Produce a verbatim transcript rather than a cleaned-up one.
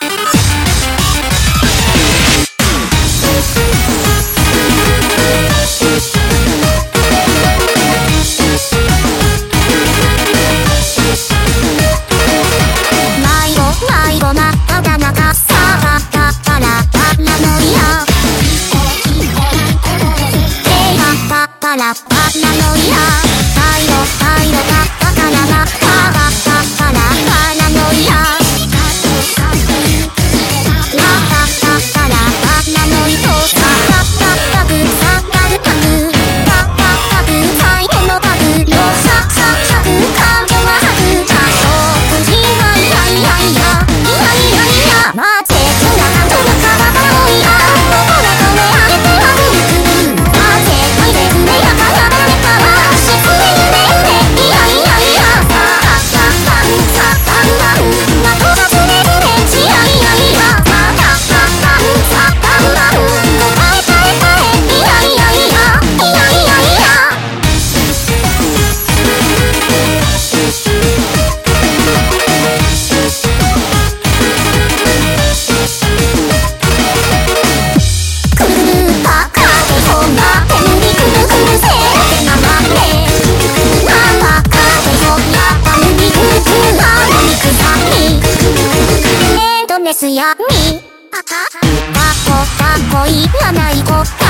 パラッパなのやパイロパイロだったからなパラッパパラッパなのやラタタパラッパなのいとサタタタグサタルタグタタタグ最後のタグのサクサクサク感情はハグ多少口がいやいやいやいやいやいやなぜそんな感情の体をいや心と目上げてはぐるくるなぜトイレでやからだめからしつめゆめゆめいやいやいやさあさあさあさあさあなとがつれずれちやいやいやさあさあさあさあ答えたえたえいやいやいやいやいやいやくるるかかでほんが手にくるくるせーなまれなんだかでほやっぱりにくくなのにくさみエンドネスやみかっこかっこいらないこと